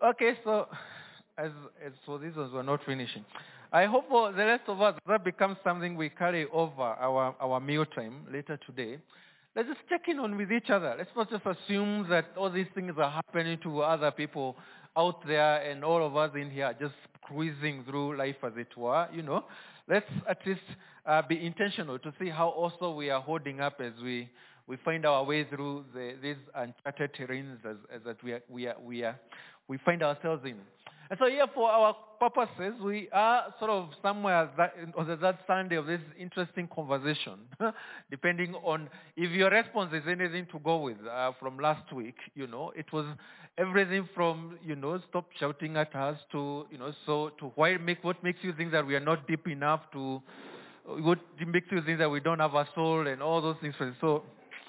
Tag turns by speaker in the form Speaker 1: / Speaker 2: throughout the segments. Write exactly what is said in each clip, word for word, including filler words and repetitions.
Speaker 1: Okay, so as, as for these ones, we're not finishing. I hope for the rest of us that becomes something we carry over our, our meal time later today. Let's just check in on with each other. Let's not just assume that all these things are happening to other people out there and all of us in here are just cruising through life as it were. You know, let's at least uh, be intentional to see how also we are holding up as we we find our way through the, these uncharted terrains as, as that we are, we are, we are, we find ourselves in. And so here for our purposes, we are sort of somewhere that, on the that Sunday of this interesting conversation, depending on if your response is anything to go with uh, from last week, you know, it was everything from, you know, stop shouting at us to, you know, so to why make, what makes you think that we are not deep enough to, what makes you think that we don't have a soul and all those things. So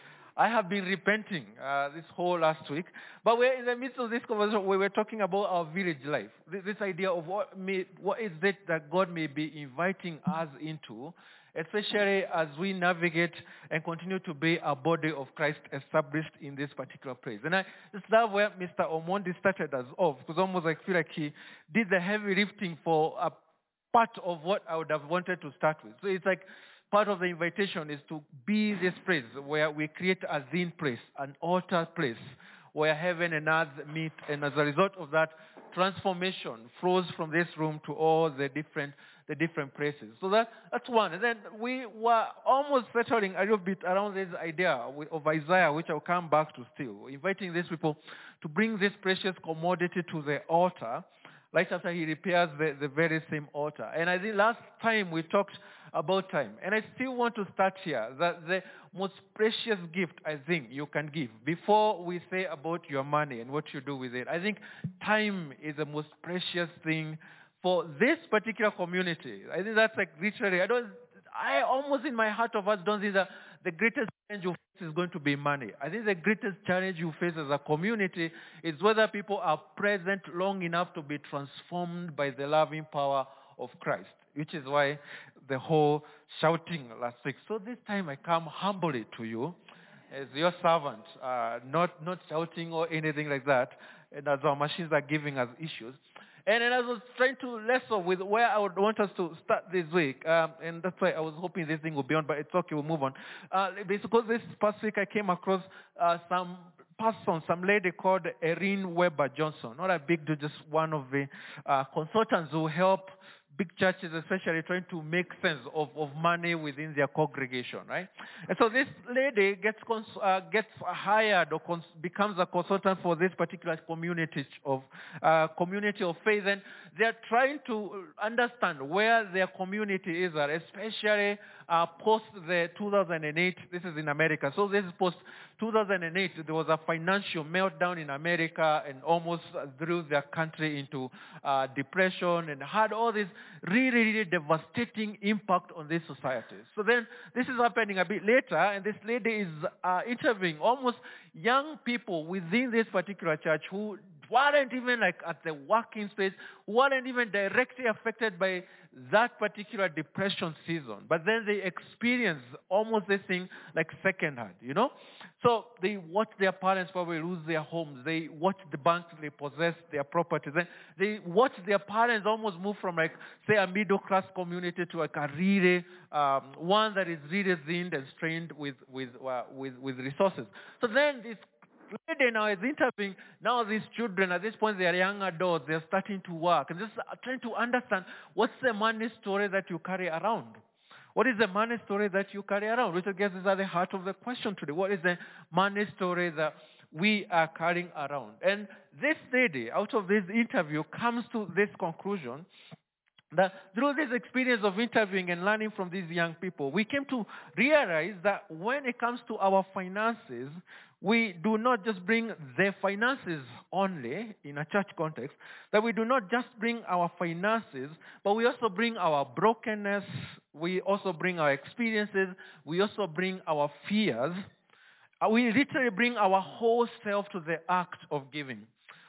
Speaker 1: I have been repenting uh, this whole last week, but we're in the midst of this conversation where we're talking about our village life. This, this idea of what, may, what is it that God may be inviting us into, especially as we navigate and continue to be a body of Christ established in this particular place. And I just love where Mister Omondi started us off, because almost I feel like he did the heavy lifting for a part of what I would have wanted to start with. So it's like, part of the invitation is to be this place where we create a zen place, an altar place, where heaven and earth meet, and as a result of that, transformation flows from this room to all the different the different places. So that that's one. And then we were almost settling a little bit around this idea of Isaiah, which I'll come back to still, inviting these people to bring this precious commodity to the altar, right after he repairs the, the very same altar. And I think last time we talked about time. And I still want to start here, that the most precious gift I think you can give, before we say about your money and what you do with it, I think time is the most precious thing for this particular community. I think that's like literally, I don't, I almost in my heart of hearts don't think that the greatest challenge you face is going to be money. I think the greatest challenge you face as a community is whether people are present long enough to be transformed by the loving power of Christ, which is why the whole shouting last week. So this time I come humbly to you as your servant, uh, not, not shouting or anything like that, and as our machines are giving us issues. And then I was trying to wrestle with where I would want us to start this week. Um, and that's why I was hoping this thing would be on, but it's okay, we'll move on. Uh, because this past week I came across uh, some person, some lady called Erin Weber Johnson. Not a big dude, just one of the uh, consultants who help big churches, especially trying to make sense of, of money within their congregation, right? And so this lady gets cons- uh, gets hired or cons- becomes a consultant for this particular community of uh, community of faith, and they're trying to understand where their community is at, especially uh, post the two thousand eight. This is in America, so this is post two thousand eight. There was a financial meltdown in America and almost threw their country into uh, depression and had all this really, really devastating impact on this society. So then this is happening a bit later, and this lady is uh, interviewing almost young people within this particular church who weren't even like at the working space, weren't even directly affected by that particular depression season. But then they experience almost this thing like secondhand, you know? So they watch their parents probably lose their homes. They watch the banks repossess their properties. Then they watch their parents almost move from like, say, a middle class community to like a really, um, one that is really thin and strained with, with, uh, with, with resources. So then this lady now is interviewing now these children. At this point, they are young adults. They are starting to work. And just trying to understand what's the money story that you carry around. What is the money story that you carry around? Which I guess is at the heart of the question today. What is the money story that we are carrying around? And this lady, out of this interview, comes to this conclusion that through this experience of interviewing and learning from these young people, we came to realize that when it comes to our finances, we do not just bring the finances only in a church context, that we do not just bring our finances, but we also bring our brokenness, we also bring our experiences, we also bring our fears. Uh, We literally bring our whole self to the act of giving.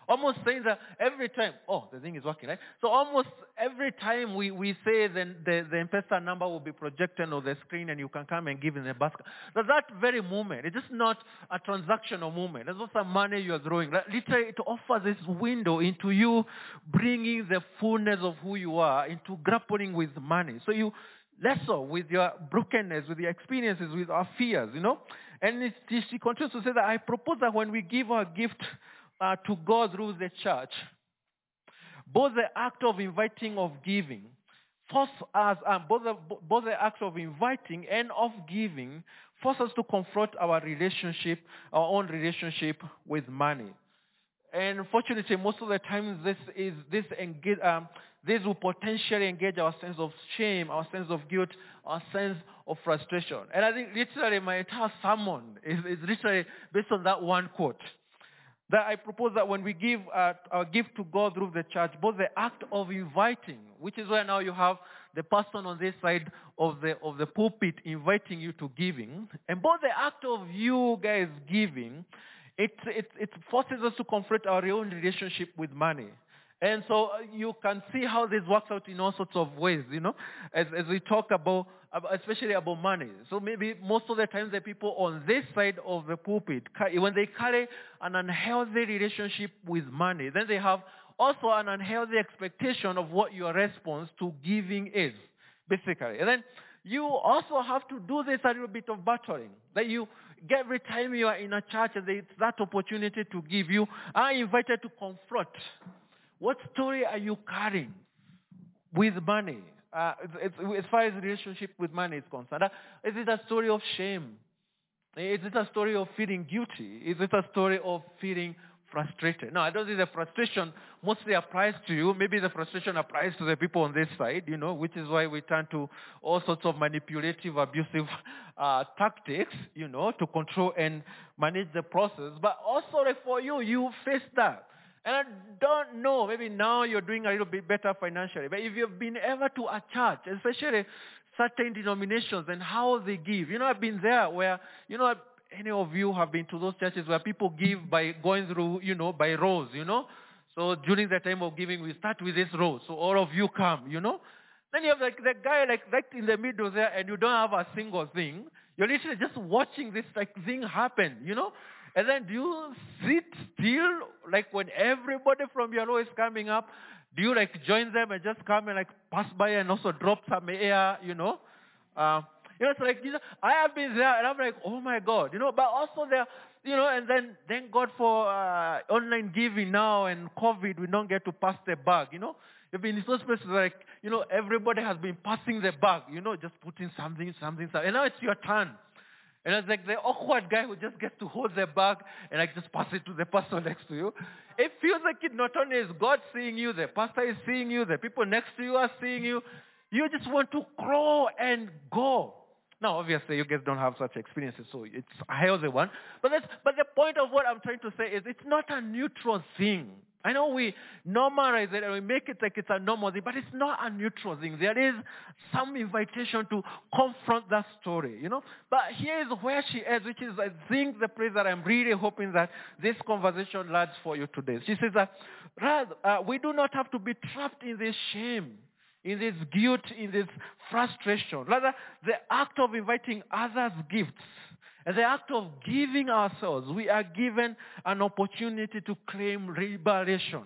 Speaker 1: Almost saying that every time, oh, the thing is working, right? So almost every time we, we say then the, the M-Pesa number will be projected on the screen and you can come and give in the basket. So that very moment, it's just not a transactional moment. It's not some money you're throwing. Like, literally, it offers this window into you bringing the fullness of who you are into grappling with money. So you wrestle with your brokenness, with your experiences, with our fears, you know. And it, she continues to say that I propose that when we give our gift uh, to God through the church, both the act of inviting of giving, force us, um, both, the, both the act of inviting and of giving, force us to confront our relationship, our own relationship with money. And fortunately, most of the time, this is this engage, um, this will potentially engage our sense of shame, our sense of guilt, our sense of frustration. And I think literally my entire sermon is, is literally based on that one quote. That I propose that when we give uh, our gift to God through the church, both the act of inviting, which is where now you have the person on this side of the of the pulpit inviting you to giving, and both the act of you guys giving, it it it forces us to confront our own relationship with money. And so you can see how this works out in all sorts of ways, you know, as, as we talk about, especially about money. So maybe most of the time the people on this side of the pulpit, when they carry an unhealthy relationship with money, then they have also an unhealthy expectation of what your response to giving is, basically. And then you also have to do this a little bit of battling, that you get every time you are in a church and it's that opportunity to give, you are invited to confront. What story are you carrying with money? Uh, it's, it's, as far as relationship with money is concerned, uh, is it a story of shame? Is it a story of feeling guilty? Is it a story of feeling frustrated? No, I don't think the frustration mostly applies to you. Maybe the frustration applies to the people on this side, you know, which is why we turn to all sorts of manipulative, abusive uh, tactics, you know, to control and manage the process. But also like, for you, you face that. And I don't know, maybe now you're doing a little bit better financially, but if you've been ever to a church, especially certain denominations and how they give, you know, I've been there where, you know, any of you have been to those churches where people give by going through, you know, by rows, you know. So during the time of giving, we start with this row, so all of you come, you know. Then you have like the guy like right in the middle there and you don't have a single thing. You're literally just watching this like thing happen, you know. And then do you sit still, like when everybody from your row is coming up, do you like join them and just come and like pass by and also drop some air, you know? Uh, you know, it's like, you know, I have been there and I'm like, oh my God, you know, but also there, you know, and then thank God for uh, online giving now and COVID, we don't get to pass the bag, you know? You've been in those places like, you know, everybody has been passing the bag, you know, just putting something, something, something. And now it's your turn. And it's like the awkward guy who just gets to hold the bag and like just pass it to the person next to you. It feels like it not only is God seeing you, the pastor is seeing you, the people next to you are seeing you. You just want to crawl and go. Now, obviously, you guys don't have such experiences, so it's a healthy one. But that's, but the point of what I'm trying to say is it's not a neutral thing. I know we normalize it and we make it like it's a normal thing, but it's not a neutral thing. There is some invitation to confront that story, you know. But here is where she is, which is, I think, the place that I'm really hoping that this conversation lands for you today. She says that rather, uh, we do not have to be trapped in this shame, in this guilt, in this frustration. Rather, the act of inviting others' gifts, and the act of giving ourselves, we are given an opportunity to claim liberation.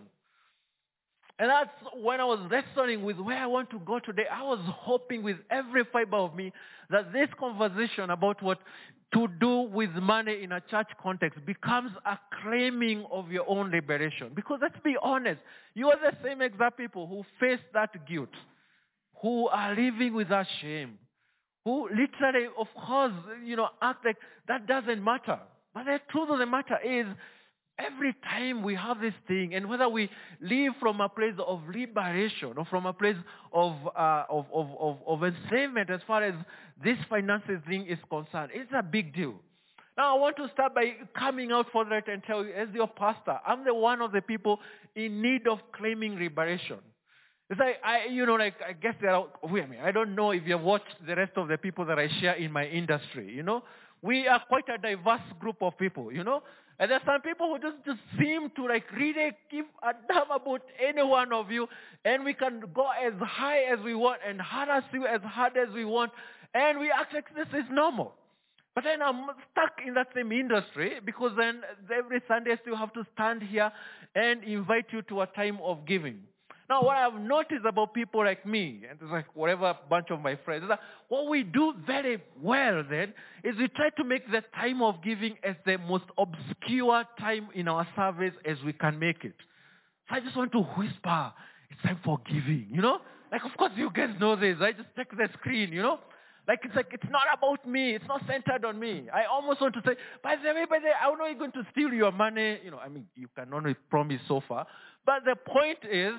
Speaker 1: And that's when I was wrestling with where I want to go today. I was hoping with every fiber of me that this conversation about what to do with money in a church context becomes a claiming of your own liberation. Because let's be honest, you are the same exact people who face that guilt, who are living with that shame, who literally, of course, you know, act like that doesn't matter. But the truth of the matter is, every time we have this thing, and whether we live from a place of liberation or from a place of, uh, of, of, of, of enslavement as far as this finances thing is concerned, it's a big deal. Now, I want to start by coming out for that and tell you, as your pastor, I'm the one of the people in need of claiming liberation. It's like, I, you know, like, I guess there are, wait a minute, I don't know if you've watched the rest of the people that I share in my industry, you know. we are quite a diverse group of people, you know. And there are some people who just, just seem to like really give a damn about any one of you, and we can go as high as we want and harass you as hard as we want, and we act like this is normal. But then I'm stuck in that same industry because then every Sunday I still have to stand here and invite you to a time of giving. Now, what I've noticed about people like me, and it's like whatever bunch of my friends, is that what we do very well then is we try to make the time of giving as the most obscure time in our service as we can make it. So I just want to whisper, it's time for giving, you know? Like, of course, you guys know this. I just check the screen, you know? Like, it's like, it's not about me. It's not centered on me. I almost want to say, by the way, by the way, I'm not going to steal your money. You know, I mean, you can only promise so far. But the point is,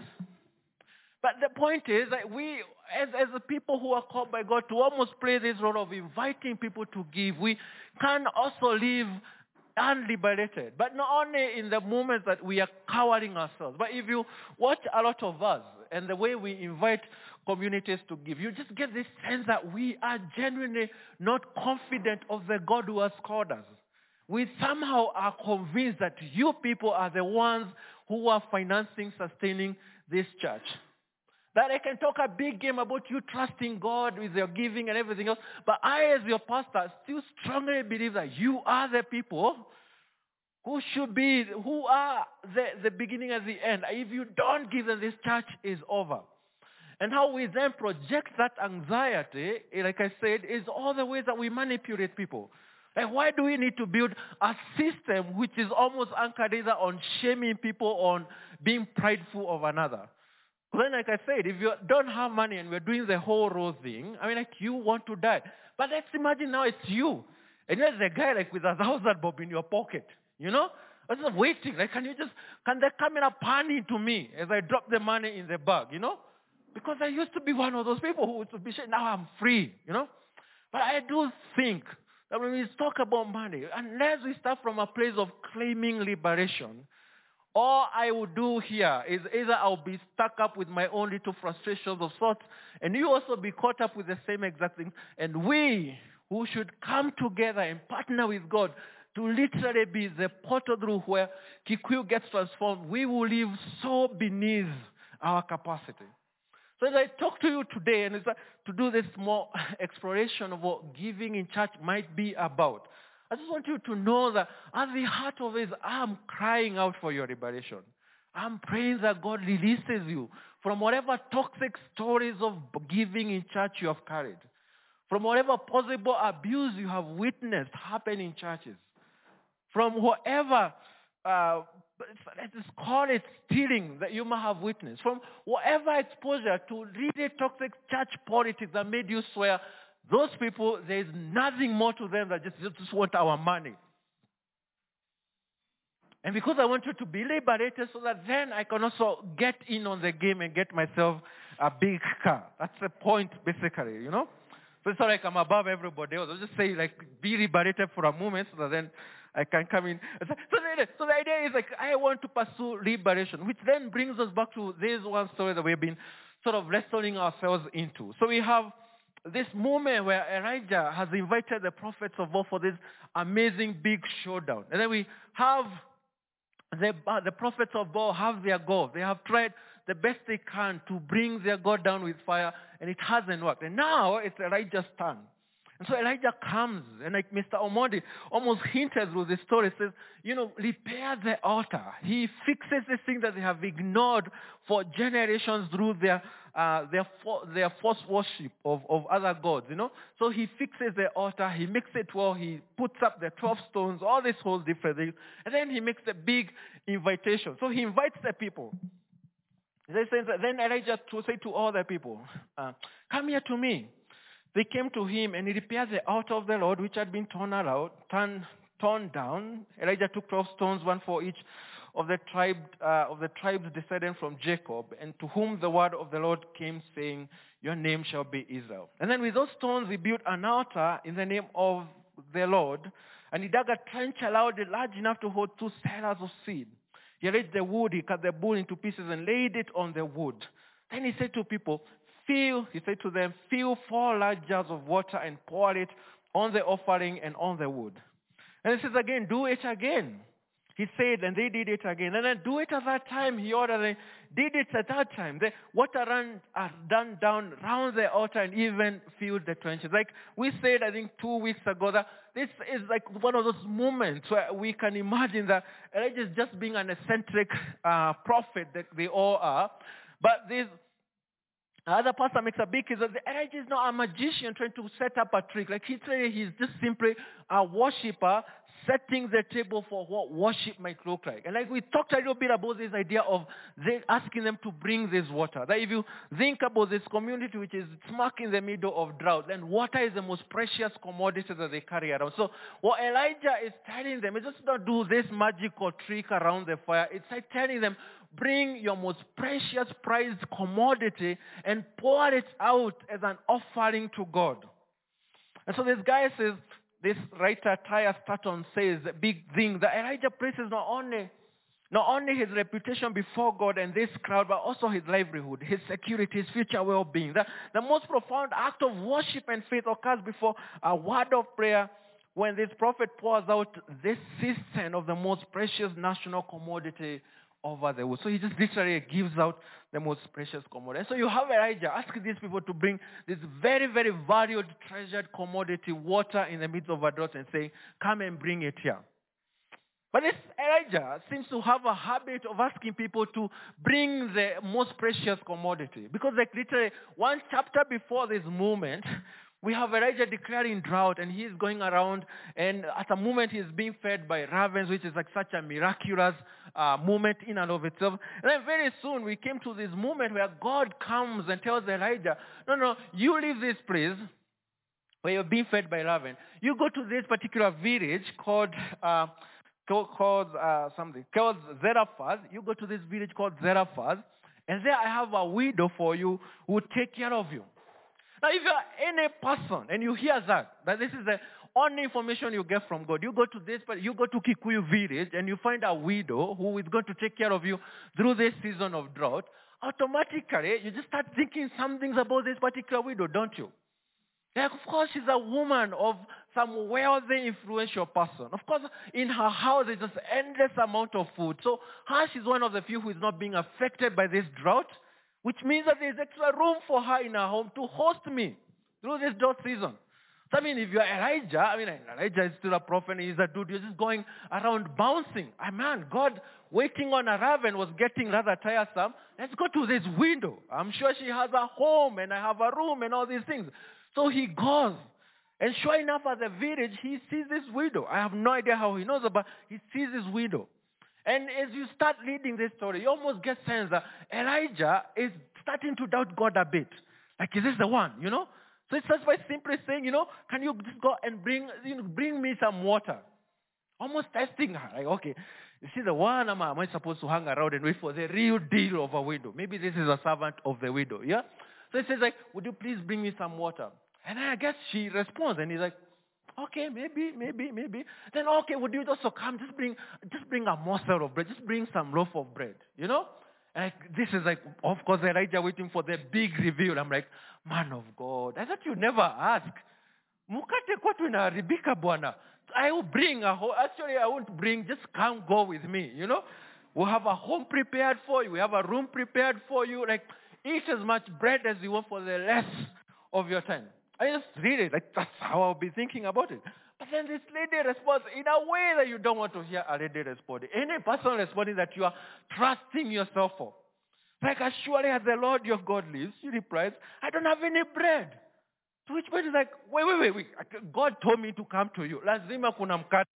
Speaker 1: but the point is that we, as, as the people who are called by God to almost play this role of inviting people to give, we can also live unliberated. But not only in the moments that we are cowering ourselves, but if you watch a lot of us and the way we invite communities to give, you just get this sense that we are genuinely not confident of the God who has called us. We somehow are convinced that you people are the ones who are financing, sustaining this church. That I can talk a big game about you trusting God with your giving and everything else, but I, as your pastor, still strongly believe that you are the people who should be, who are the, the beginning and the end. If you don't give them, this church is over. And how we then project that anxiety, like I said, is all the ways that we manipulate people. Like, why do we need to build a system which is almost anchored either on shaming people or on being prideful of another? Then, like I said, if you don't have money and we're doing the whole row thing, I mean, like, you want to die. But let's imagine now it's you. And there's a guy, like, with a thousand bob in your pocket, you know? I was just waiting. Like, can you just, can the camera pan into me as I drop the money in the bag, you know? Because I used to be one of those people who would be saying, now I'm free, you know? But I do think that when we talk about money, unless we start from a place of claiming liberation, all I will do here is either I'll be stuck up with my own little frustrations of sorts, and you also be caught up with the same exact thing. And we, who should come together and partner with God to literally be the portal through where Kikuyu gets transformed, we will live so beneath our capacity. So as I talk to you today, and it's to do this more exploration of what giving in church might be about, I just want you to know that at the heart of it, I'm crying out for your liberation. I'm praying that God releases you from whatever toxic stories of giving in church you have carried, from whatever possible abuse you have witnessed happen in churches, from whatever, uh, let's call it stealing that you might have witnessed, from whatever exposure to really toxic church politics that made you swear, those people, there is nothing more to them than just, just want our money. And because I want you to be liberated so that then I can also get in on the game and get myself a big car. That's the point, basically, you know? So it's not like I'm above everybody else. I'll just say, like, be liberated for a moment so that then I can come in. So the, so the idea is, like, I want to pursue liberation, which then brings us back to this one story that we've been sort of wrestling ourselves into. So we have this moment where Elijah has invited the prophets of Baal for this amazing big showdown. And then we have the, uh, the prophets of Baal have their goal. They have tried the best they can to bring their God down with fire, and it hasn't worked. And now it's Elijah's turn. And so Elijah comes, and like Mister Omondi almost hinted through the story, says, you know, repair the altar. He fixes the thing that they have ignored for generations through their uh, their their false worship of, of other gods, you know. So he fixes the altar, he makes it well, he puts up the twelve stones, all these whole different things, and then he makes a big invitation. So he invites the people. They say, then Elijah to say to all the people, uh, come here to me. They came to him, and he repaired the altar of the Lord, which had been torn out, torn, torn down. Elijah took twelve stones, one for each of the tribe uh, of the tribes descended from Jacob, and to whom the word of the Lord came, saying, "Your name shall be Israel." And then with those stones, he built an altar in the name of the Lord, and he dug a trench large enough to hold two cellars of seed. He arranged the wood, he cut the bull into pieces, and laid it on the wood. Then he said to people, Fill, he said to them, fill four large jars of water and pour it on the offering and on the wood. And he says again, do it again. He said, and they did it again. And then do it at that time, he ordered. They did it at that time. The water ran uh, done down round the altar and even filled the trenches. Like we said, I think two weeks ago, that this is like one of those moments where we can imagine that Elijah is just being an eccentric uh, prophet that they all are. But this other pastor makes a big case that Elijah is not a magician trying to set up a trick. Like he said, he's just simply a worshiper setting the table for what worship might look like. And like we talked a little bit about this idea of they asking them to bring this water. That if you think about this community which is smack in the middle of drought, then water is the most precious commodity that they carry around. So what Elijah is telling them is just not do this magical trick around the fire. It's like telling them, bring your most precious prized commodity and pour it out as an offering to God. And so this guy says, this writer, Tyus Staton, says a big thing, that Elijah places not only, not only his reputation before God and this crowd, but also his livelihood, his security, his future well-being. The, the most profound act of worship and faith occurs before a word of prayer when this prophet pours out this cistern of the most precious national commodity over the wood. So he just literally gives out the most precious commodity. And so you have Elijah asking these people to bring this very, very valued, treasured commodity, water, in the midst of a drought and saying, come and bring it here. But this Elijah seems to have a habit of asking people to bring the most precious commodity. Because like literally one chapter before this moment, we have Elijah declaring drought, and he's going around, and at a moment he's being fed by ravens, which is like such a miraculous uh, moment in and of itself. And then very soon we came to this moment where God comes and tells Elijah, no, no, you leave this place where you're being fed by ravens. You go to this particular village called uh, called uh, something called Zarephath. You go to this village called Zarephath, and there I have a widow for you who will take care of you. Now, if you're any person and you hear that, that this is the only information you get from God, you go to this, you go to Kikuyu village and you find a widow who is going to take care of you through this season of drought, automatically you just start thinking some things about this particular widow, don't you? Like, of course, she's a woman of some wealthy, influential person. Of course, in her house, there's just endless amount of food. So her, she's one of the few who is not being affected by this drought, which means that there's extra room for her in her home to host me through this drought season. So I mean, if you're Elijah, I mean, Elijah is still a prophet, he's a dude, you're just going around bouncing. I mean, God waiting on a raven was getting rather tiresome. Let's go to this widow. I'm sure she has a home and I have a room and all these things. So he goes. And sure enough, at the village, he sees this widow. I have no idea how he knows it, but he sees this widow. And as you start reading this story, you almost get sense that Elijah is starting to doubt God a bit. Like, is this the one, you know? So it starts by simply saying, you know, can you just go and bring, you know, bring me some water? Almost testing her. Like, okay, is she the one? Am I, am I supposed to hang around and wait for the real deal of a widow? Maybe this is a servant of the widow, yeah? So he says, like, would you please bring me some water? And I guess she responds, and he's like, okay, maybe, maybe, maybe. Then, okay, would you also come, just bring, just bring a morsel of bread, just bring some loaf of bread, you know? And like, this is like, of course, Elijah waiting for the big reveal. I'm like, man of God, I thought you never ask. Mukate kwetu inaharibika bwana. I will bring a whole, actually I won't bring, just come go with me, you know? We'll have a home prepared for you. We have a room prepared for you. Like, eat as much bread as you want for the rest of your time. I just read it, like that's how I'll be thinking about it. But then this lady responds in a way that you don't want to hear a lady responding. Any person responding that you are trusting yourself for. Like, as surely as the Lord your God lives, she replies, I don't have any bread. To which man is like, wait, wait, wait, wait. God told me to come to you. Lazima kuna mkate.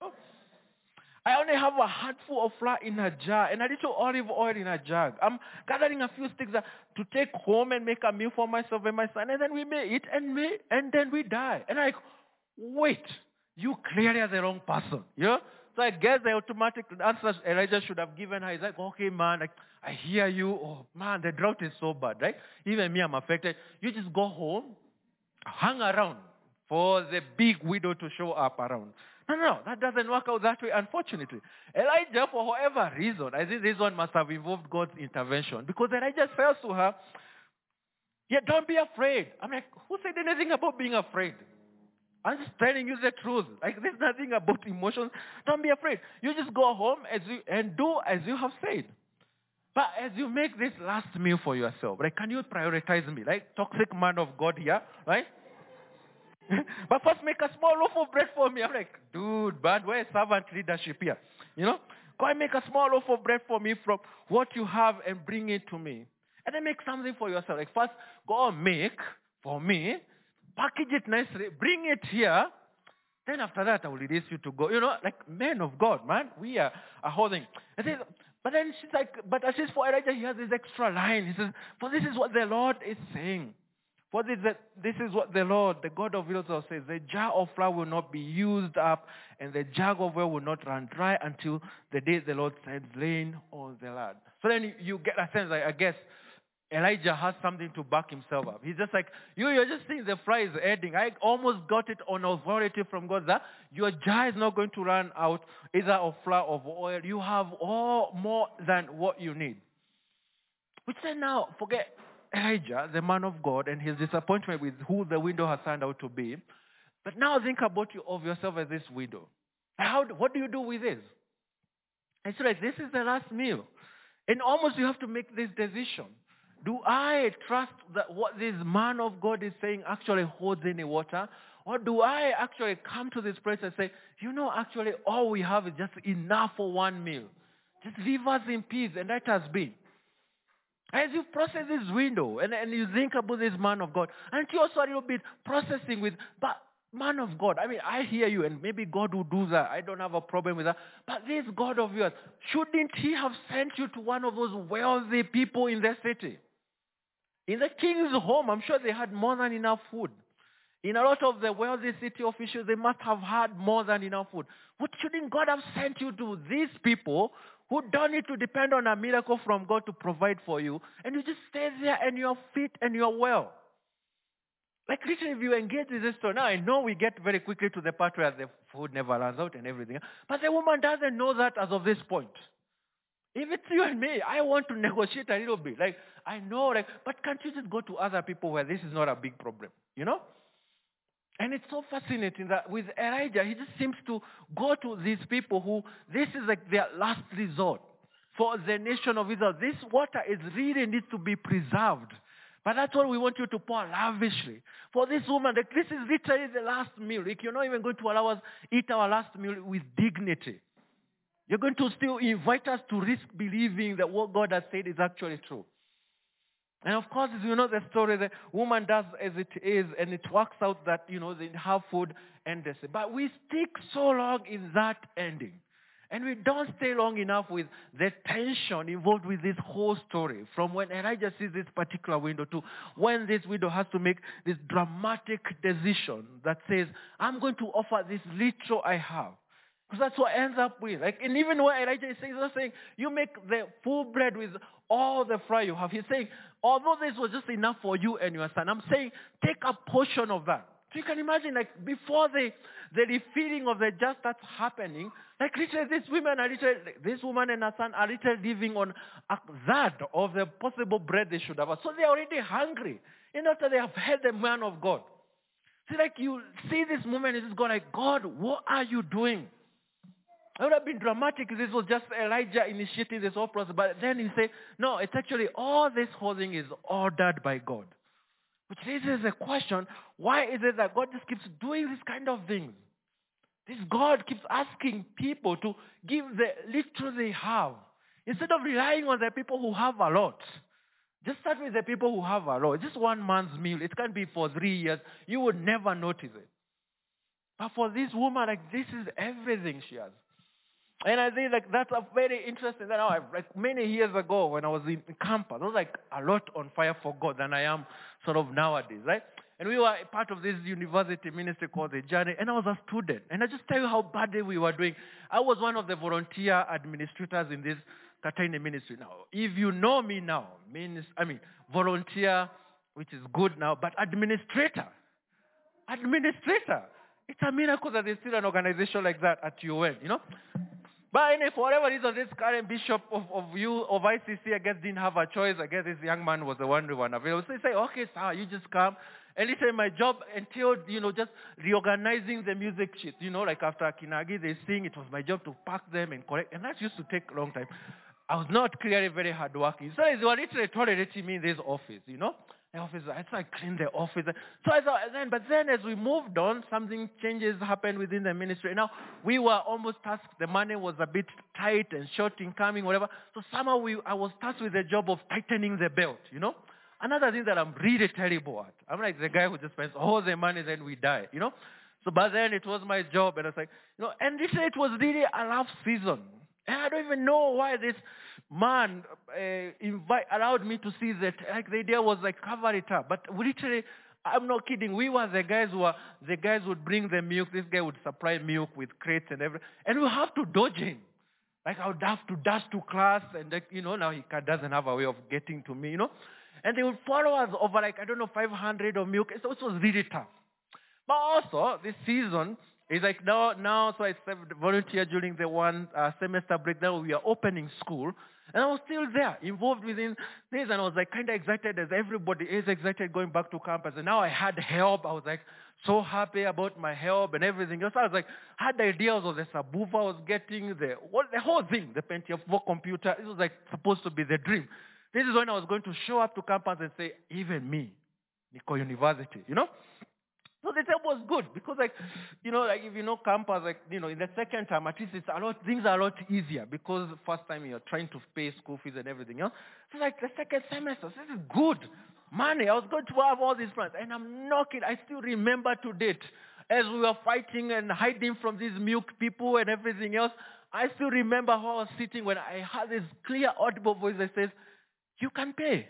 Speaker 1: I only have a handful of flour in a jar and a little olive oil in a jug. I'm gathering a few sticks to take home and make a meal for myself and my son, and then we may eat and may, and then we die. And I'm like, wait, you clearly are the wrong person. You know? So I guess the automatic answer Elijah should have given her is like, okay, man, like, I hear you. Oh, man, the drought is so bad, right? Even me, I'm affected. You just go home, hang around for the big widow to show up around. No, no, no, that doesn't work out that way, unfortunately. Elijah, for whatever reason, I think this one must have involved God's intervention, because Elijah says to her, yeah, don't be afraid. I'm like, who said anything about being afraid? I'm just telling you the truth. Like, there's nothing about emotions. Don't be afraid. You just go home as you, and do as you have said. But as you make this last meal for yourself, like, can you prioritize me? Like, toxic man of God here, right? But first make a small loaf of bread for me. I'm like, dude, but where's servant leadership here? You know? Go and make a small loaf of bread for me from what you have and bring it to me. And then make something for yourself. Like, first, go and make for me, package it nicely, bring it here. Then after that, I will release you to go. You know, like men of God, man. We are, are holding. And then, but then she's like, but as she's for Elijah, he has this extra line. He says, for this is what the Lord is saying. For this, this is what the Lord, the God of Israel says, the jar of flour will not be used up, and the jug of oil will not run dry until the day the Lord sends rain on the land. So then you, you get a sense, like, I guess, Elijah has something to back himself up. He's just like, you, you're just seeing the fry is adding. I almost got it on authority from God that your jar is not going to run out either of flour or of oil. You have all more than what you need. Which then now, forget Elijah, the man of God, and his disappointment with who the widow has turned out to be. But now think about you of yourself as this widow. How, what do you do with this? It's like, this is the last meal. And almost you have to make this decision. Do I trust that what this man of God is saying actually holds any water? Or do I actually come to this place and say, you know, actually all we have is just enough for one meal. Just leave us in peace and let us be. As you process this window and, and you think about this man of God, and you also a little bit processing with, but man of God, I mean, I hear you and maybe God will do that. I don't have a problem with that. But this God of yours, shouldn't he have sent you to one of those wealthy people in the city? In the king's home, I'm sure they had more than enough food. In a lot of the wealthy city officials, they must have had more than enough food. What shouldn't God have sent you to these people who don't need to depend on a miracle from God to provide for you, and you just stay there and you're fit and you're well? Like literally, if you engage with this story, now I know we get very quickly to the part where the food never runs out and everything, but the woman doesn't know that as of this point. If it's you and me, I want to negotiate a little bit. Like, I know, like, but can't you just go to other people where this is not a big problem, you know? And it's so fascinating that with Elijah, he just seems to go to these people who, this is like their last resort. For the nation of Israel, this water is really needs to be preserved. But that's what we want you to pour lavishly. For this woman, like, this is literally the last meal. Like, you're not even going to allow us eat our last meal with dignity. You're going to still invite us to risk believing that what God has said is actually true. And of course, as you know the story, the woman does as it is, and it works out that, you know, they have food and they say. But we stick so long in that ending. And we don't stay long enough with the tension involved with this whole story. From when Elijah sees this particular window to when this widow has to make this dramatic decision that says, I'm going to offer this little I have. Because that's what ends up with. Like, and even when Elijah is saying, he's not saying, you make the full bread with all the fry you have. He's saying, although this was just enough for you and your son, I'm saying, take a portion of that. So you can imagine, like, before the, the refilling of the jar starts happening, like, literally, these women are literally, this woman and her son are literally living on a third of the possible bread they should have. So they're already hungry. And after they have heard the man of God. See, like, you see this moment, and just go like, God, what are you doing? It would have been dramatic if this was just Elijah initiating this whole process. But then he said, no, it's actually all this whole thing is ordered by God. Which raises the question, why is it that God just keeps doing this kind of things? This God keeps asking people to give the little they have. Instead of relying on the people who have a lot. Just start with the people who have a lot. Just one man's meal. It can be for three years. You would never notice it. But for this woman, like, this is everything she has. And I think like that's a very interesting. That I, like many years ago when I was in campus, I was like a lot on fire for God than I am sort of nowadays, right? And we were part of this university ministry called The Journey, and I was a student. And I just tell you how badly we were doing. I was one of the volunteer administrators in this Kataine ministry. Now, if you know me now, means I mean volunteer, which is good now, but administrator, administrator. It's a miracle that there's still an organization like that at U N, you know. But anyway, for whatever reason, this current bishop of, of you of I C C, I guess, didn't have a choice. I guess this young man was the only one available. So he said, okay, sir, you just come. And listen, my job entailed, you know, just reorganizing the music sheets. You know, like after Kinagi, they sing, it was my job to pack them and correct. And that used to take a long time. I was not clearly very hardworking. So they were literally tolerating me in this office, you know. The office, I so I cleaned the office. So I thought, then, but then as we moved on, something changes happened within the ministry. Now, we were almost tasked, the money was a bit tight and short in coming, whatever. So somehow we, I was tasked with the job of tightening the belt, you know. Another thing that I'm really terrible at. I'm like the guy who just spends all the money, then we die, you know. So, but then it was my job, and I was like, you know, and this it was really a rough season. And I don't even know why this man uh, invite, allowed me to see that. Like the idea was like cover it up, but we literally, I'm not kidding. We were the guys who were the guys would bring the milk. This guy would supply milk with crates and everything, and we have to dodge him. Like I would have to dash to class, and like, you know, now he doesn't have a way of getting to me, you know. And they would follow us over like I don't know five hundred of milk. So it was really tough. But also this season. It's like now, now, so I volunteered during the one uh, semester break. Now we are opening school. And I was still there, involved within this. And I was like kind of excited as everybody is excited going back to campus. And now I had help. I was like so happy about my help and everything else. I was like, had the ideas of the subwoofer I was getting, the, what, the whole thing, the Pentium four computer. It was like supposed to be the dream. This is when I was going to show up to campus and say, even me, Nico University, you know? So the job was good because, like, you know, like if you know campus, like, you know, in the second time, at least it's a lot, things are a lot easier because the first time you're trying to pay school fees and everything else. So like the second semester, this is good money. I was going to have all these plans, and I'm not kidding. I still remember to date as we were fighting and hiding from these milk people and everything else. I still remember how I was sitting when I had this clear, audible voice that says, "You can pay.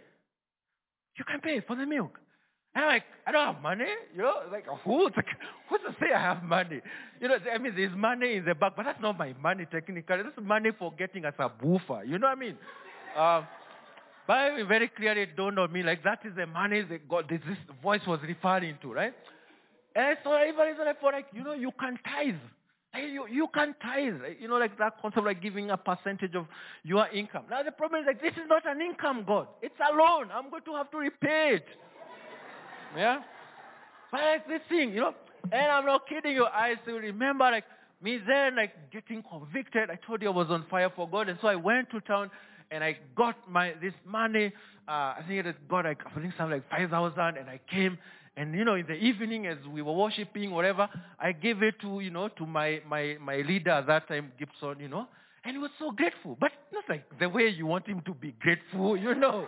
Speaker 1: You can pay for the milk." And I'm like, I don't have money, you know, like, who's, like, who's to say I have money? You know, I mean, there's money in the bank, but that's not my money technically. That's money for getting a subwoofer, you know what I mean? Uh, but I mean, very clearly it dawned on me, like, that is the money that God, this, this voice was referring to, right? And so even I felt like, you know, you can tithe. Like, you, you can tithe, you know, like that concept of like giving a percentage of your income. Now the problem is like, this is not an income, God. It's a loan. I'm going to have to repay it. Yeah? But like this thing, you know, and I'm not kidding you, I still remember like me then like getting convicted. I told you I was on fire for God, and so I went to town and I got my this money. Uh, I think it got like I think something like five thousand, and I came and you know in the evening as we were worshiping whatever, I gave it to you know to my my my leader at that time, Gibson, you know, and he was so grateful, but not like the way you want him to be grateful, you know.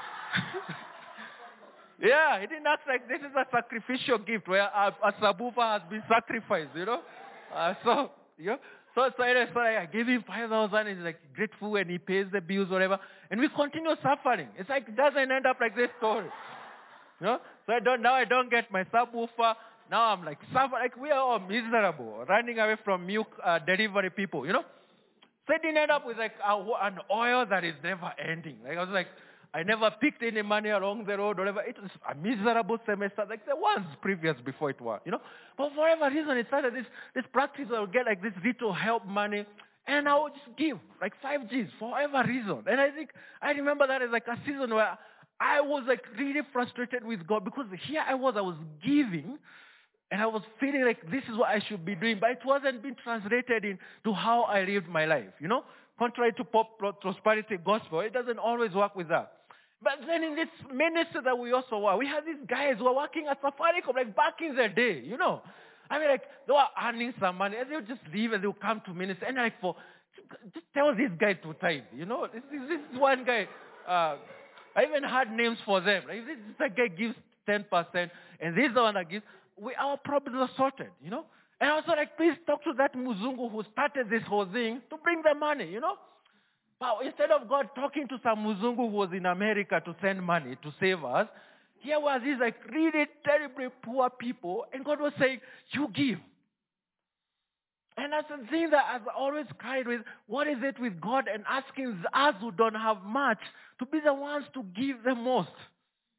Speaker 1: Yeah, he didn't act like this is a sacrificial gift where a, a subwoofer has been sacrificed, you know. Uh, so, you know, so, so, anyway, so I gave him five thousand, he's like grateful and he pays the bills, whatever. And we continue suffering. It's like, it doesn't end up like this story. You know? So I don't, now I don't get my subwoofer. Now I'm like, suffer, like we are all miserable, running away from milk uh, delivery people, you know. So it didn't end up with like a, an oil that is never ending. Like I was like, I never picked any money along the road, whatever. It was a miserable semester, like the ones previous before it was, you know. But for whatever reason, it started this, this practice. I would get like this little help money, and I would just give like five G's for whatever reason. And I think, I remember that as like a season where I was like really frustrated with God because here I was, I was giving, and I was feeling like this is what I should be doing, but it wasn't being translated into how I lived my life, you know. Contrary to pop prosperity gospel, it doesn't always work with that. But then in this ministry that we also were, we had these guys who were working at Safaricom, like back in the day, you know. I mean, like, they were earning some money, and they would just leave, and they would come to ministry, and like, for, just tell this guy to tithe, you know. This, this, this one guy, uh, I even had names for them. Like, this, this guy gives ten percent, and this is the one that gives, we, our problems are sorted, you know. And also, like, please talk to that Muzungu who started this whole thing to bring the money, you know. But instead of God talking to some Muzungu who was in America to send money to save us, here was these like really terribly poor people, and God was saying, you give. And that's the thing that I've always cried with, what is it with God and asking us who don't have much to be the ones to give the most?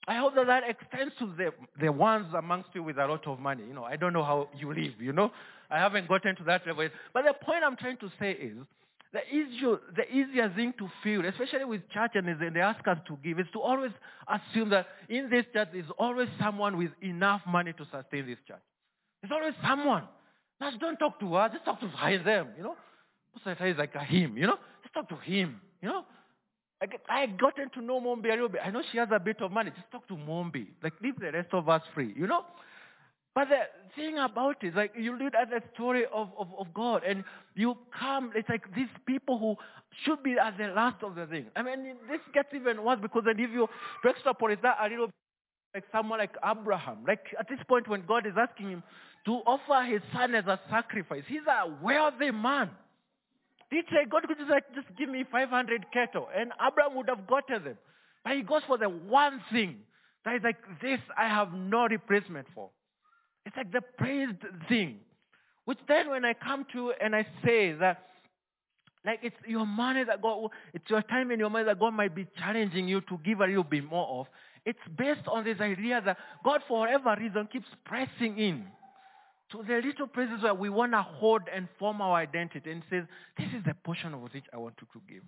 Speaker 1: I hope that that extends to the, the ones amongst you with a lot of money. You know, I don't know how you live, you know. I haven't gotten to that level. But the point I'm trying to say is, the easier, the easier thing to feel, especially with church and they ask us to give, is to always assume that in this church there's always someone with enough money to sustain this church. There's always someone. Just don't talk to her, just talk to them, you know. It's like a him, you know. Just talk to him, you know. I, get, I gotten to know Mombi a little bit. I know she has a bit of money. Just talk to Mombi. Like, leave the rest of us free, you know? But the thing about it is, like, you look at the story of, of, of God, and you come, it's like these people who should be at the last of the thing. I mean, this gets even worse because then if you, to extrapolate that a little bit, like someone like Abraham, like at this point when God is asking him to offer his son as a sacrifice, he's a wealthy man. He'd say, God could just like, just give me five hundred cattle. And Abraham would have gotten them. But he goes for the one thing that is like, this I have no replacement for. It's like the praised thing. Which then when I come to and I say that, like it's your money that God, it's your time and your money that God might be challenging you to give a little bit more of. It's based on this idea that God, for whatever reason, keeps pressing in to the little places where we want to hold and form our identity and says, this is the portion of which I want you to give.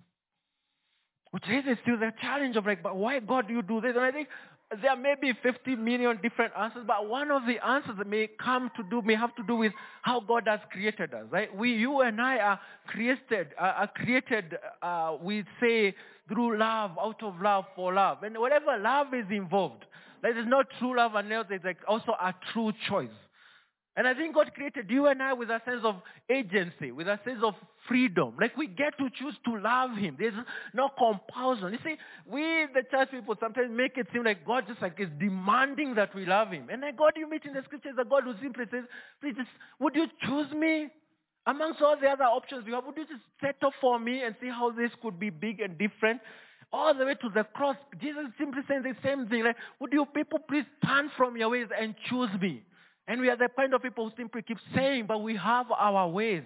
Speaker 1: Which raises still the challenge of like, but why God do you do this? And I think there may be fifty million different answers, but one of the answers that may come to do, may have to do with how God has created us, right? We, you and I are created, uh, are created, uh, we say, through love, out of love, for love. And whatever love is involved, there is no true love and else, it's like also a true choice. And I think God created you and I with a sense of agency, with a sense of freedom. Like we get to choose to love Him. There's no compulsion. You see, we, the church people, sometimes make it seem like God just like is demanding that we love Him. And the God you meet in the scriptures is a God who simply says, please, just, would you choose me? Amongst all the other options you have, would you just settle for me and see how this could be big and different? All the way to the cross, Jesus simply saying the same thing. Like, would you people please turn from your ways and choose me? And we are the kind of people who simply keep saying, but we have our ways.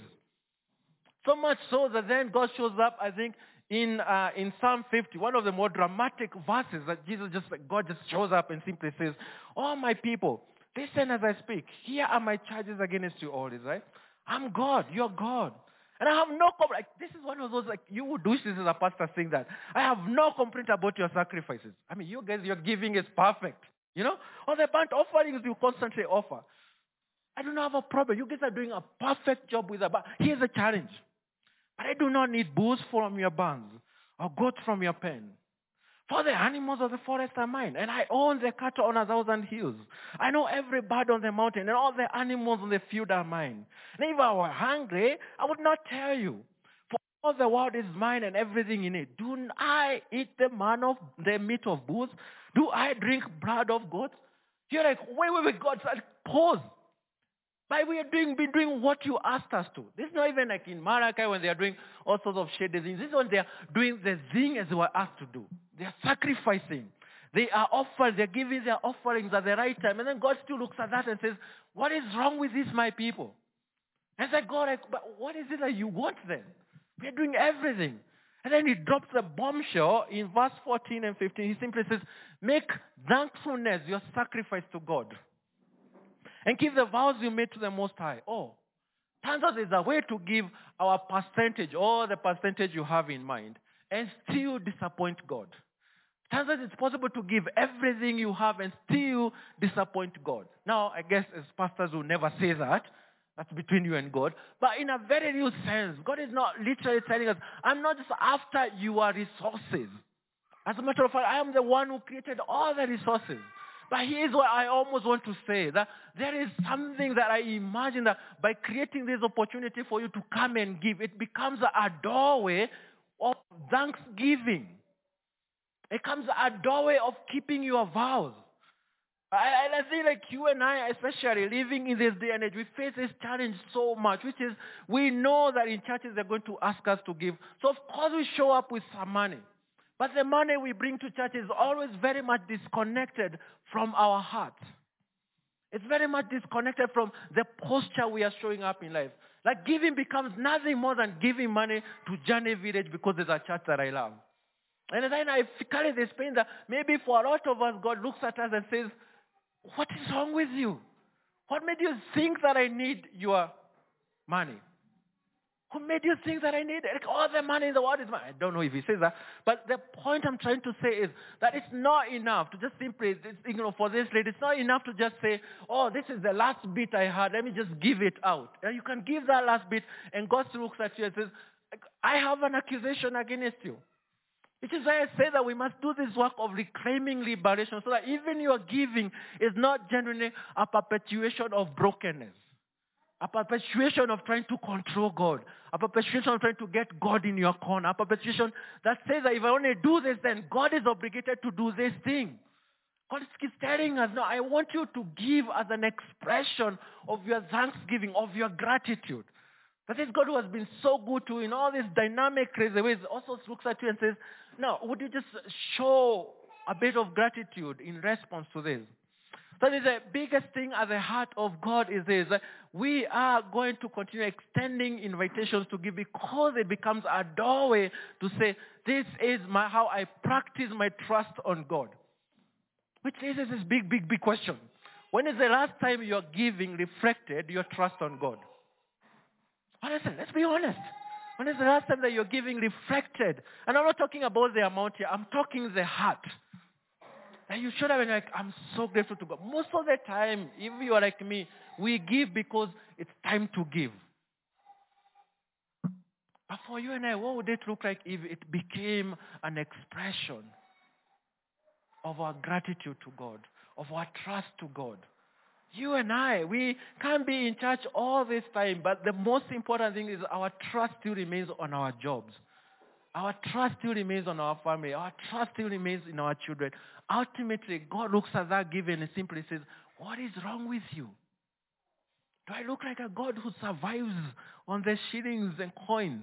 Speaker 1: So much so that then God shows up, I think, in uh, in Psalm fifty, one of the more dramatic verses that Jesus just, God just shows up and simply says, oh, my people, listen as I speak. Here are my charges against you always, right? I'm God, you're God. And I have no complaint. Like, this is one of those, like, you would wish this is a pastor saying that. I have no complaint about your sacrifices. I mean, you guys, your giving is perfect. You know? Or the burnt offerings you constantly offer. I do not have a problem. You guys are doing a perfect job with that. But here's a challenge. But I do not need bulls from your barns or goats from your pen. For the animals of the forest are mine, and I own the cattle on a thousand hills. I know every bird on the mountain, and all the animals on the field are mine. And if I were hungry, I would not tell you. For all the world is mine and everything in it. Do I eat the man of the meat of bulls? Do I drink blood of goats? You're like, wait, wait, wait, God, pause. But we are doing, been doing what you asked us to. This is not even like in Malachi when they are doing all sorts of shady things. This is when they are doing the thing as they were asked to do. They are sacrificing. They are offering, they are giving their offerings at the right time. And then God still looks at that and says, what is wrong with this, my people? And I said, God, like, but what is it that you want then? We are doing everything. And then he drops a bombshell in verse fourteen and fifteen. He simply says, make thankfulness your sacrifice to God. And keep the vows you made to the Most High. Oh, turns out there's a way to give our percentage, or the percentage you have in mind, and still disappoint God. Turns out it's possible to give everything you have and still disappoint God. Now, I guess as pastors will never say that. That's between you and God. But in a very real sense, God is not literally telling us, I'm not just after your resources. As a matter of fact, I am the one who created all the resources. But here's what I almost want to say, that there is something that I imagine that by creating this opportunity for you to come and give, it becomes a doorway of thanksgiving. It becomes a doorway of keeping your vows. I, I think like you and I, especially living in this day and age, we face this challenge so much, which is we know that in churches they're going to ask us to give. So of course we show up with some money. But the money we bring to church is always very much disconnected from our heart. It's very much disconnected from the posture we are showing up in life. Like giving becomes nothing more than giving money to Journey Village because there's a church that I love. And then I carry this pain that maybe for a lot of us, God looks at us and says, what is wrong with you? What made you think that I need your money? Who made you think that I need like, all the money in the world is mine? I don't know if he says that. But the point I'm trying to say is that it's not enough to just simply, you know, for this lady, it's not enough to just say, oh, this is the last bit I had. Let me just give it out. And you can give that last bit, and God looks at you and says, I have an accusation against you. Which is why I say that we must do this work of reclaiming liberation so that even your giving is not genuinely a perpetuation of brokenness. A perpetuation of trying to control God. A perpetuation of trying to get God in your corner. A perpetuation that says that if I only do this, then God is obligated to do this thing. God keeps telling us, no, I want you to give as an expression of your thanksgiving, of your gratitude. That is God who has been so good to you in all these dynamic, crazy ways, also looks at you and says, no, would you just show a bit of gratitude in response to this? So the biggest thing at the heart of God is this. We are going to continue extending invitations to give because it becomes a doorway to say, this is my, how I practice my trust on God. Which raises this big, big, big question. When is the last time your giving reflected your trust on God? Honestly, let's be honest. When is the last time that your giving reflected? And I'm not talking about the amount here. I'm talking the heart. And you should have been like, I'm so grateful to God. Most of the time, if you are like me, we give because it's time to give. But for you and I, what would it look like if it became an expression of our gratitude to God, of our trust to God? You and I, we can't be in church all this time, but the most important thing is our trust still remains on our jobs. Our trust still remains on our family. Our trust still remains in our children. Ultimately, God looks at that giving and simply says, what is wrong with you? Do I look like a God who survives on the shillings and coins?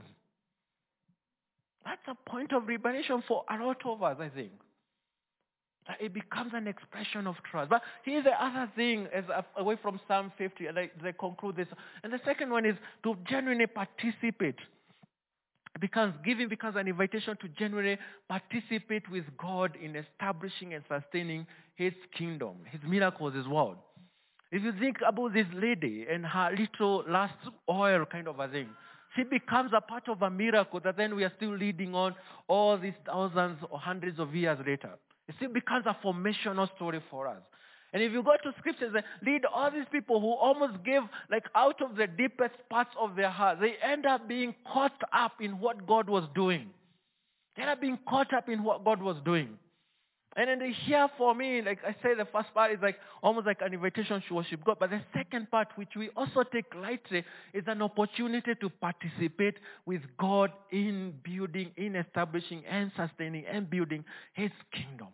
Speaker 1: That's a point of liberation for a lot of us, I think. That it becomes an expression of trust. But here's the other thing, as away from Psalm fifty, and I, I conclude this. And the second one is to genuinely participate. Because giving becomes an invitation to genuinely participate with God in establishing and sustaining His kingdom, His miracles, His word. If you think about this lady and her little last oil kind of a thing, she becomes a part of a miracle that then we are still leading on all these thousands or hundreds of years later. It still becomes a formational story for us. And if you go to scriptures, they lead all these people who almost gave like out of the deepest parts of their heart. They end up being caught up in what God was doing. They end up being caught up in what God was doing. And then here for me, like I say, the first part is like almost like an invitation to worship God. But the second part, which we also take lightly, is an opportunity to participate with God in building, in establishing and sustaining and building His kingdom.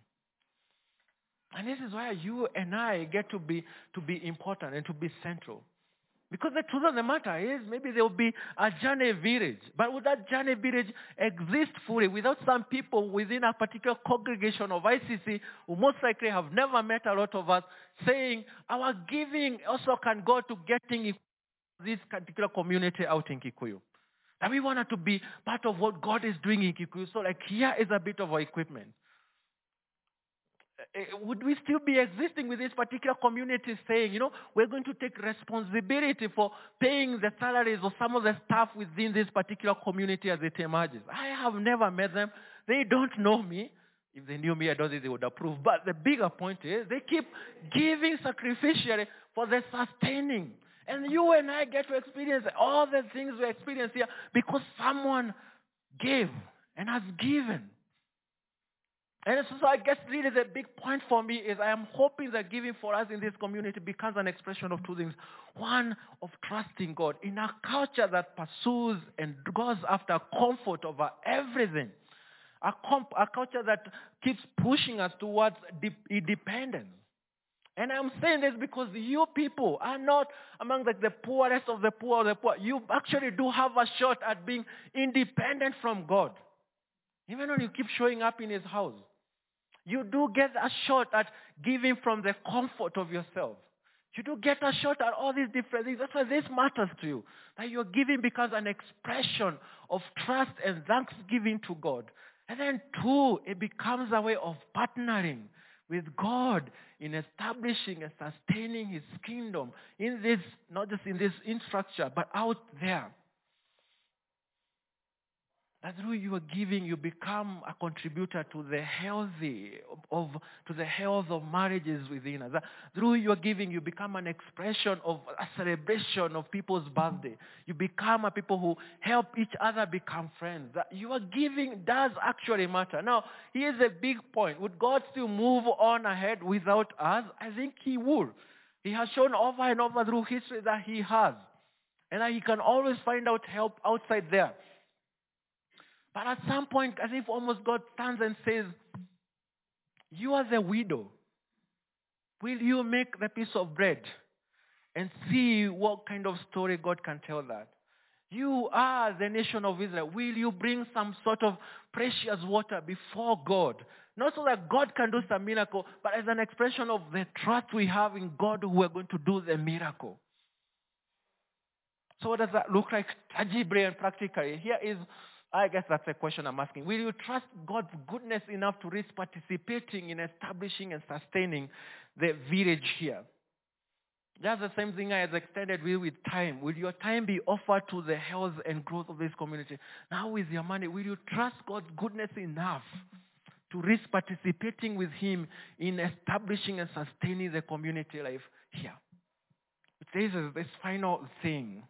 Speaker 1: And this is why you and I get to be to be important and to be central. Because the truth of the matter is, maybe there will be a journey village. But would that journey village exist fully without some people within a particular congregation of I C C who most likely have never met a lot of us saying, our giving also can go to getting this particular community out in Kikuyu. And we wanted to be part of what God is doing in Kikuyu. So like here is a bit of our equipment. Would we still be existing with this particular community saying, you know, we're going to take responsibility for paying the salaries of some of the staff within this particular community as it emerges? I have never met them. They don't know me. If they knew me, I don't think they would approve. But the bigger point is they keep giving sacrificially for the sustaining. And you and I get to experience all the things we experience here because someone gave and has given. And so I guess really the big point for me is I am hoping that giving for us in this community becomes an expression of two things. One, of trusting God in a culture that pursues and goes after comfort over everything. A, comp- a culture that keeps pushing us towards de- independence. And I'm saying this because you people are not among the, the poorest of the poor of the poor. You actually do have a shot at being independent from God. Even when you keep showing up in His house. You do get a shot at giving from the comfort of yourself. You do get a shot at all these different things. That's why this matters to you. That your giving becomes an expression of trust and thanksgiving to God. And then two, it becomes a way of partnering with God in establishing and sustaining his kingdom in this, not just in this infrastructure, but out there. That through your giving, you become a contributor to the healthy of, to the health of marriages within us. That through your giving, you become an expression of a celebration of people's birthday. You become a people who help each other become friends. That your giving does actually matter. Now, here's a big point. Would God still move on ahead without us? I think he would. He has shown over and over through history that he has. And that he can always find out help outside there. But at some point, as if almost God stands and says, you are the widow. Will you make the piece of bread? And see what kind of story God can tell that. You are the nation of Israel. Will you bring some sort of precious water before God? Not so that God can do some miracle, but as an expression of the trust we have in God who are going to do the miracle. So what does that look like tangibly and practically? Here is, I guess that's a question I'm asking. Will you trust God's goodness enough to risk participating in establishing and sustaining the village here? That's the same thing I has extended with, with time. Will your time be offered to the health and growth of this community? Now with your money, will you trust God's goodness enough to risk participating with him in establishing and sustaining the community life here? It says this final thing.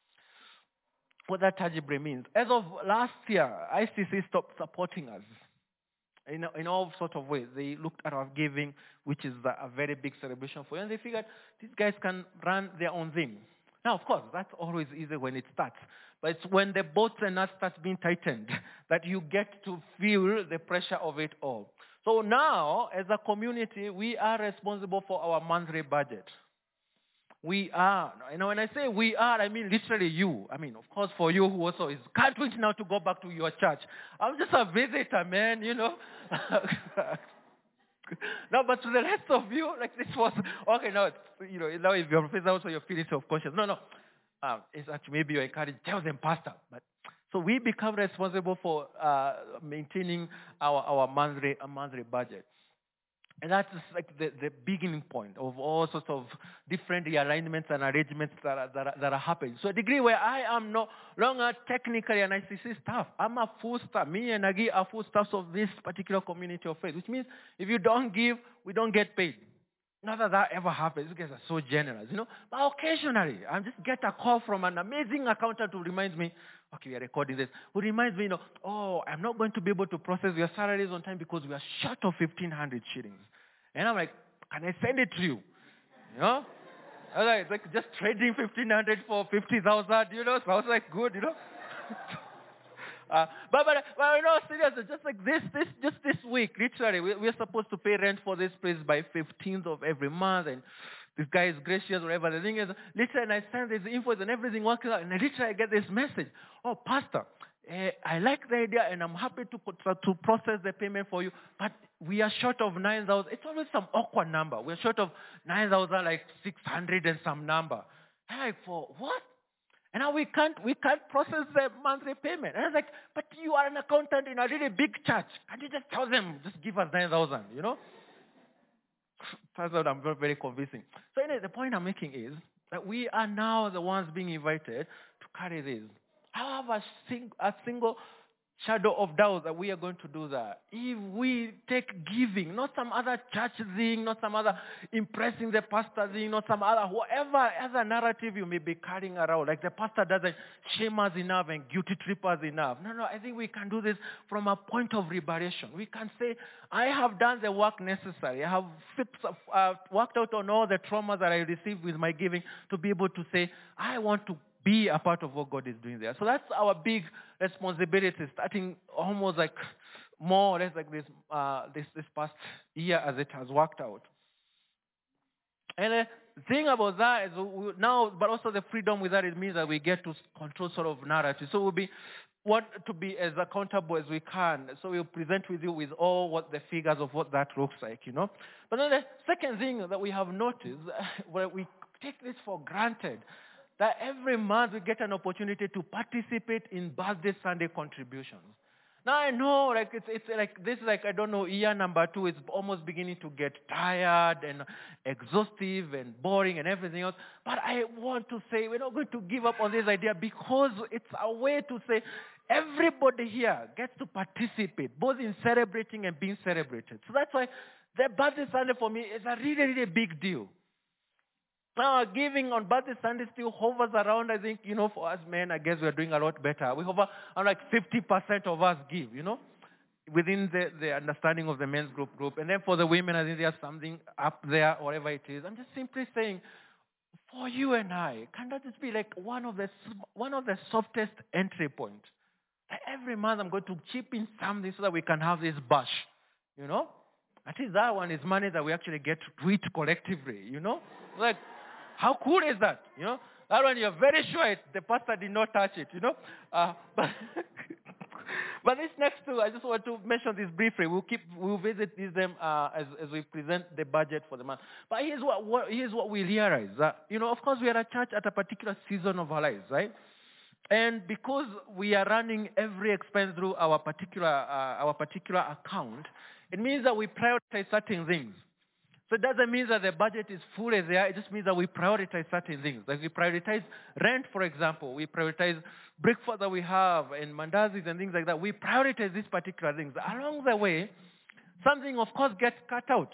Speaker 1: What that tangibly means. As of last year, I C C stopped supporting us in, in all sorts of ways. They looked at our giving, which is a very big celebration for you, and they figured these guys can run their own thing. Now, of course, that's always easy when it starts. But it's when the boats and nuts starts being tightened that you get to feel the pressure of it all. So now, as a community, we are responsible for our monthly budget. We are. You know, when I say we are, I mean literally you. I mean, of course, for you who also is can't wait now to go back to your church. I'm just a visitor, man, you know. No, but to the rest of you, like this was, okay, now, you know, now if you're a professor, also you're feeling self-conscious. No, no. Um, it's actually maybe you're encouraged, tell them, Pastor. But so we become responsible for uh, maintaining our, our monthly, a monthly budget. And that's like the, the beginning point of all sorts of different realignments and arrangements that are, that are, that are happening. So a degree where I am no longer technically an I C C staff. I'm a full staff. Me and Agi are full staffs of this particular community of faith, which means if you don't give, we don't get paid. Not that that ever happens. You guys are so generous, you know. But occasionally, I just get a call from an amazing accountant who reminds me, okay, we are recording this, who reminds me, you know, oh, I'm not going to be able to process your salaries on time because we are short of fifteen hundred shillings. And I'm like, can I send it to you? You know? I was like, it's like just trading fifteen hundred for fifty thousand, you know? So I was like, good, you know? Uh, but, but, but, you know, seriously, just like this, this, just this week, literally, we, we're supposed to pay rent for this place by fifteenth of every month, and this guy is gracious, whatever. The thing is, literally, and I send this invoice and everything works out, and I literally I get this message. Oh, Pastor, uh, I like the idea, and I'm happy to to process the payment for you, but we are short of nine thousand. It's always some awkward number. We're short of nine thousand, like six hundred and some number. I'm like, for what? And now we can't, we can't process the monthly payment. And I was like, but you are an accountant in a really big church. Can't you just tell them, just give us nine thousand, you know? Turns out I'm very, very convincing. So anyway, the point I'm making is that we are now the ones being invited to carry this. I have a, sing, a single shadow of doubt that we are going to do that. If we take giving, not some other church thing, not some other impressing the pastor thing, not some other, whatever other narrative you may be carrying around, like the pastor doesn't shame us enough and guilty trip us enough. No, no, I think we can do this from a point of liberation. We can say, I have done the work necessary. I have fixed, uh, worked out on all the trauma that I received with my giving to be able to say, I want to be a part of what God is doing there. So that's our big responsibility, starting almost like more or less like this, uh, this, this past year as it has worked out. And the thing about that is we, now, but also the freedom with that, it means that we get to control sort of narrative. So we'll be want to be as accountable as we can. So we'll present with you with all what the figures of what that looks like, you know. But then the second thing that we have noticed, where we take this for granted, that every month we get an opportunity to participate in birthday Sunday contributions. Now I know, like it's it's like this, like I don't know, year number two is almost beginning to get tired and exhaustive and boring and everything else. But I want to say we're not going to give up on this idea because it's a way to say everybody here gets to participate, both in celebrating and being celebrated. So that's why the birthday Sunday for me is a really, really big deal. Now, giving on birthday Sunday still hovers around, I think, you know, for us men, I guess we're doing a lot better. We hover around like fifty percent of us give, you know, within the, the understanding of the men's group group. And then for the women, I think there's something up there, whatever it is. I'm just simply saying, for you and I, can that just be like one of the, one of the softest entry points? Every month I'm going to chip in something so that we can have this bash, you know? At least that one is money that we actually get to eat collectively, you know? Like, how cool is that, you know? That one you're very sure it, the pastor did not touch it, you know? Uh, but, but this next two, I just want to mention this briefly. We'll keep, we'll visit these them uh, as, as we present the budget for the month. But here's what, what, here's what we realize. Uh, you know, of course we are a church at a particular season of our lives, right? And because we are running every expense through our particular uh, our particular account, it means that we prioritize certain things. So it doesn't mean that the budget is fully there. It just means that we prioritize certain things. Like we prioritize rent, for example. We prioritize breakfast that we have and mandazis and things like that. We prioritize these particular things. Along the way, something, of course, gets cut out,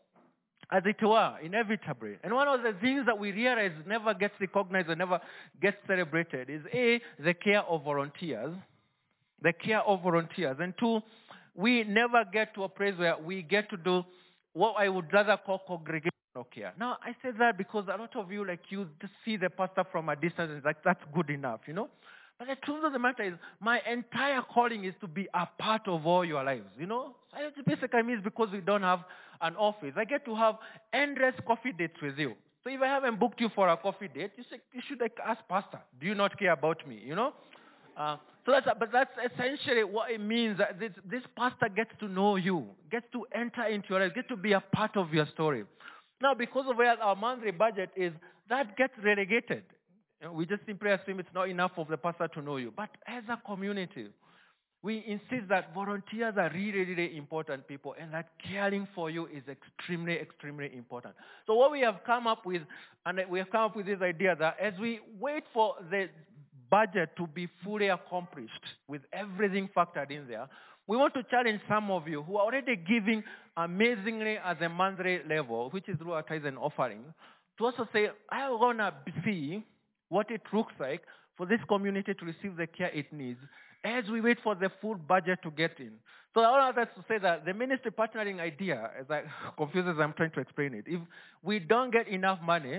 Speaker 1: as it were, inevitably. And one of the things that we realize never gets recognized and never gets celebrated is A, the care of volunteers. The care of volunteers. And two, we never get to a place where we get to do what I would rather call congregational care. Now, I say that because a lot of you, like you, just see the pastor from a distance and it's like, that's good enough, you know? But the truth of the matter is, my entire calling is to be a part of all your lives, you know? So it basically means because we don't have an office, I get to have endless coffee dates with you. So if I haven't booked you for a coffee date, you, say, you should like, ask pastor, do you not care about me, you know? Uh, so that's, but that's essentially what it means. That this, this pastor gets to know you, gets to enter into your life, gets to be a part of your story. Now, because of where our monthly budget is, that gets relegated. You know, we just simply assume it's not enough of the pastor to know you. But as a community, we insist that volunteers are really, really important people and that caring for you is extremely, extremely important. So what we have come up with, and we have come up with this idea that as we wait for the budget to be fully accomplished with everything factored in there, we want to challenge some of you who are already giving amazingly at the monthly level, which is through our tithes and offering, to also say, I want to see what it looks like for this community to receive the care it needs as we wait for the full budget to get in. So all of that to say that the ministry partnering idea, as I confused as I'm trying to explain it, if we don't get enough money,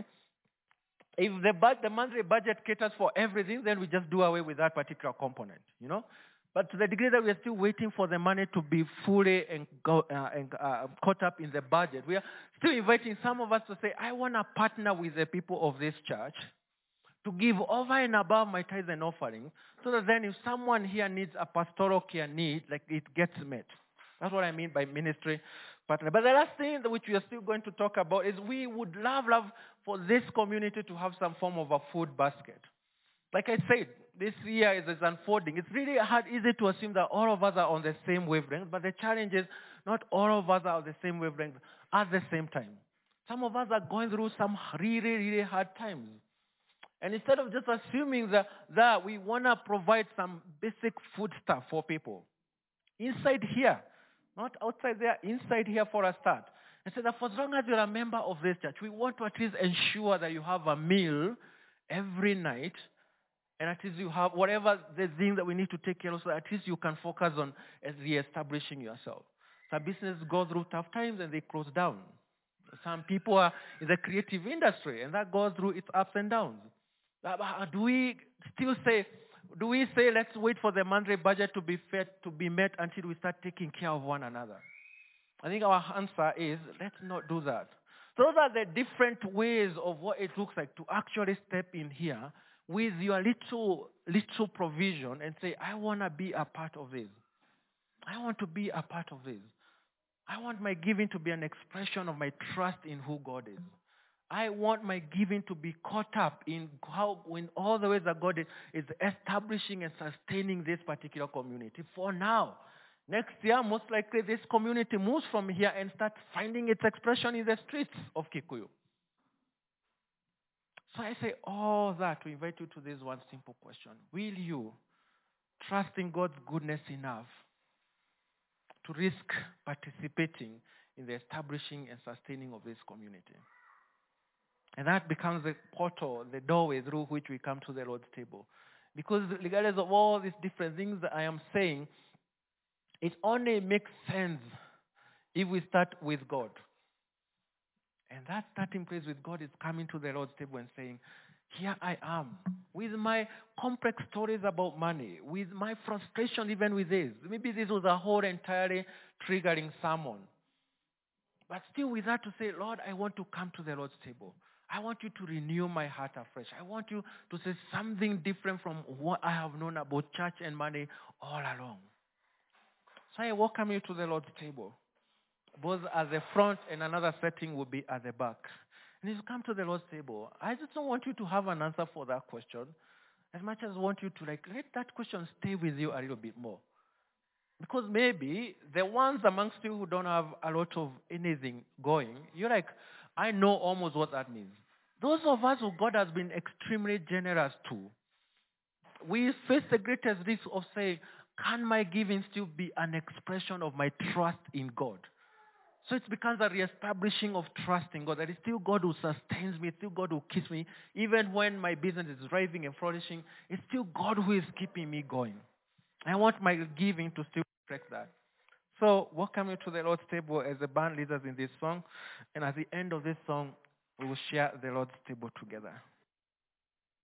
Speaker 1: if the, bud, the monthly budget caters for everything, then we just do away with that particular component, you know. But to the degree that we are still waiting for the money to be fully and go, uh, and, uh, caught up in the budget, we are still inviting some of us to say, I want to partner with the people of this church to give over and above my tithes and offerings, so that then if someone here needs a pastoral care need, like it gets met. That's what I mean by ministry partner. But the last thing which we are still going to talk about is we would love, love for this community to have some form of a food basket. Like I said, this year is, is unfolding. It's really hard, easy to assume that all of us are on the same wavelength, but the challenge is not all of us are on the same wavelength at the same time. Some of us are going through some really, really hard times. And instead of just assuming that, that we want to provide some basic food stuff for people, inside here, not outside there, inside here for a start. And so that for as long as you're a member of this church, we want to at least ensure that you have a meal every night, and at least you have whatever the thing that we need to take care of, so at least you can focus on re-establishing yourself. Some businesses go through tough times and they close down. Some people are in the creative industry, and that goes through its ups and downs. Do we still say, do we say let's wait for the monthly budget to be fed, to be met until we start taking care of one another? I think our answer is let's not do that. Those are the different ways of what it looks like to actually step in here with your little, little provision and say, I want to be a part of this. I want to be a part of this. I want my giving to be an expression of my trust in who God is. I want my giving to be caught up in how, in all the ways that God is, is establishing and sustaining this particular community. For now, next year, most likely this community moves from here and starts finding its expression in the streets of Kikuyu. So I say all that to invite you to this one simple question. Will you trust in God's goodness enough to risk participating in the establishing and sustaining of this community? And that becomes the portal, the doorway through which we come to the Lord's table. Because regardless of all these different things that I am saying, it only makes sense if we start with God. And that starting place with God is coming to the Lord's table and saying, here I am, with my complex stories about money, with my frustration even with this. Maybe this was a whole entirely triggering sermon. But still with that to say, Lord, I want to come to the Lord's table. I want you to renew my heart afresh. I want you to say something different from what I have known about church and money all along. So I welcome you to the Lord's table. Both at the front and another setting will be at the back. And as you come to the Lord's table, I just don't want you to have an answer for that question as much as I want you to like let that question stay with you a little bit more. Because maybe the ones amongst you who don't have a lot of anything going, you're like, I know almost what that means. Those of us who God has been extremely generous to, we face the greatest risk of saying, can my giving still be an expression of my trust in God? So it becomes a reestablishing of trust in God. That is still God who sustains me, still God who keeps me. Even when my business is thriving and flourishing, it's still God who is keeping me going. I want my giving to still reflect that. So welcome you to the Lord's table as the band leads us in this song. And at the end of this song, we will share the Lord's table together.